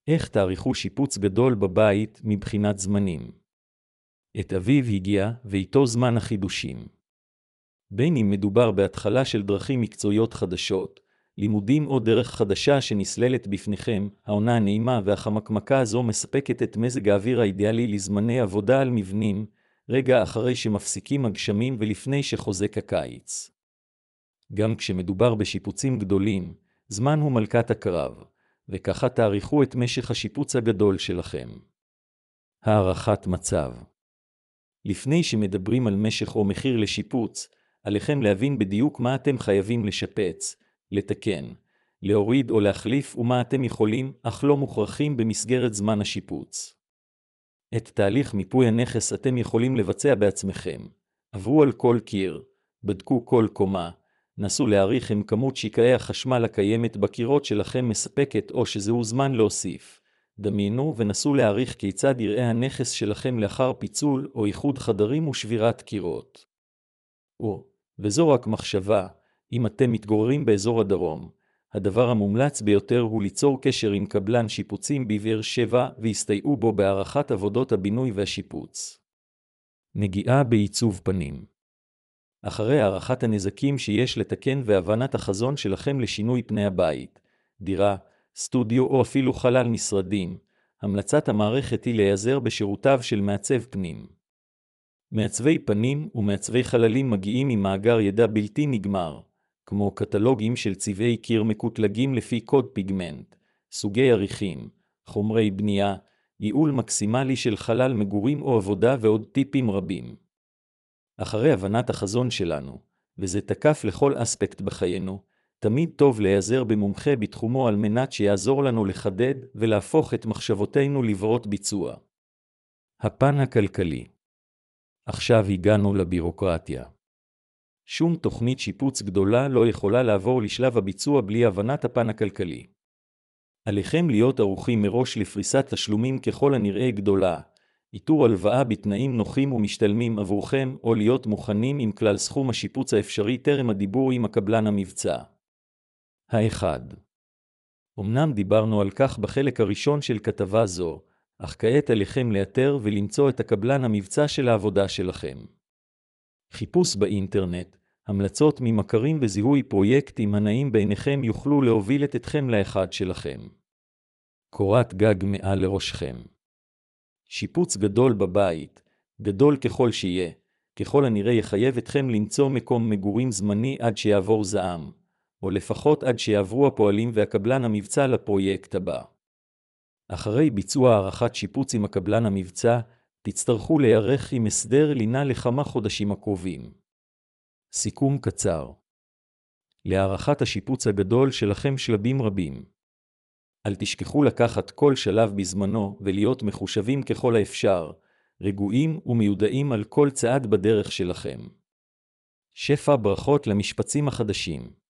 איך תעריכו שיפוץ גדול בבית מבחינת זמנים? את אביב הגיע ואיתו זמן החידושים. בין אם מדובר בהתחלה של דרכים מקצועיות חדשות, לימודים או דרך חדשה שנסללת בפניכם, העונה הנעימה והחמקמקה הזו מספקת את מזג האוויר האידיאלי לזמני עבודה על מבנים, רגע אחרי שמפסיקים הגשמים ולפני שחוזק הקיץ. גם כשמדובר בשיפוצים גדולים, זמן הוא מלכת הקרב, וככה תאריכו את משך השיפוץ הגדול שלכם. הערכת מצב. לפני שמדברים על משך או מחיר לשיפוץ, עליכם להבין בדיוק מה אתם חייבים לשפץ, לתקן, להוריד או להחליף ומה אתם יכולים, אך לא מוכרחים במסגרת זמן השיפוץ. את תהליך מיפוי הנכס אתם יכולים לבצע בעצמכם. עברו על כל קיר, בדקו כל קומה, נסו להעריך אם כמות שקעי החשמל הקיימת בקירות שלכם מספקת או שזהו זמן להוסיף. דמיינו ונסו להעריך כיצד יראה הנכס שלכם לאחר פיצול או איחוד חדרים ושבירת קירות. וזו רק מחשבה, אם אתם מתגוררים באזור הדרום, הדבר המומלץ ביותר הוא ליצור קשר עם קבלן שיפוצים בבאר שבע והסתייעו בו בהערכת עבודות הבינוי והשיפוץ. נגיעה בעיצוב פנים. אחרי הערכת הנזקים שיש לתקן והבנת החזון שלכם לשינוי פני הבית, דירה, סטודיו או אפילו חלל משרדים, המלצת המערכת היא להיעזר בשירותיו של מעצב פנים. מעצבי פנים ומעצבי חללים מגיעים עם מאגר ידע בלתי נגמר, כמו קטלוגים של צבעי קיר מקוטלגים לפי קוד פיגמנט, סוגי עריכים, חומרי בנייה, ייעול מקסימלי של חלל מגורים או עבודה ועוד טיפים רבים. אחרי הבנת החזון שלנו, וזה תקף לכל אספקט בחיינו, תמיד טוב להיעזר במומחה בתחומו על מנת שיעזור לנו לחדד ולהפוך את מחשבותינו לברות ביצוע. הפן הכלכלי. עכשיו הגענו לבירוקרטיה. שום תוכנית שיפוץ גדולה לא יכולה לעבור לשלב הביצוע בלי הבנת הפן הכלכלי. עליכם להיות ערוכים מראש לפריסת תשלומים ככל הנראה גדולה, איתור הלוואה בתנאים נוחים ומשתלמים עבורכם, או להיות מוכנים עם כלל סכום השיפוץ האפשרי טרם הדיבור עם הקבלן המבצע. האחד. אמנם דיברנו על כך בחלק הראשון של כתבה זו, אך כעת עליכם לאתר ולמצוא את הקבלן המבצע של העבודה שלכם. חיפוש באינטרנט, המלצות ממכרים וזיהוי פרויקטים הנעים בעיניכם יוכלו להוביל אתכם לאחד שלכם. קורת גג מעל לראשכם. שיפוץ גדול בבית, גדול ככל שיהיה, ככל הנראה יחייב אתכם למצוא מקום מגורים זמני עד שיעבור זעם, או לפחות עד שיעברו הפועלים והקבלן המבצע לפרויקט הבא. אחרי ביצוע הערכת שיפוץ עם הקבלן המבצע, תצטרכו להיערך עם הסדר לינה לכמה חודשים הקרובים. סיכום קצר. להערכת השיפוץ הגדול שלכם שלבים רבים. אל תשכחו לקחת כל שלב בזמנו ולהיות מחושבים ככל האפשר, רגועים ומיודעים על כל צעד בדרך שלכם. שפע ברכות למשפצים החדשים.